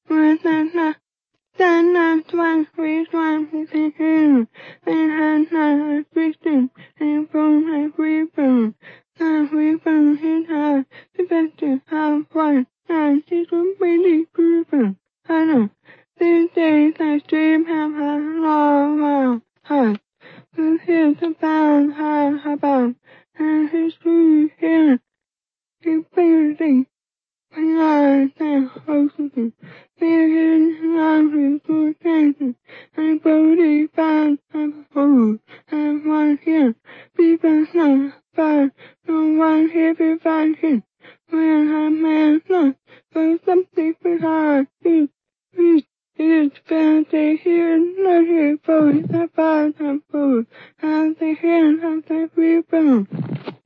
That's one reason and has not existed and from everything. That reason is has the best of one and it will be proven. I know. These days I dream have a long heart. The hills about high above and his true here. The building. I am ocean. There is nothing to change. I believe found a hole and one here. People not found no one here to find him. When a man looks for something behind him, it is found they hear nothing for the bottom food and the hand of the reborn.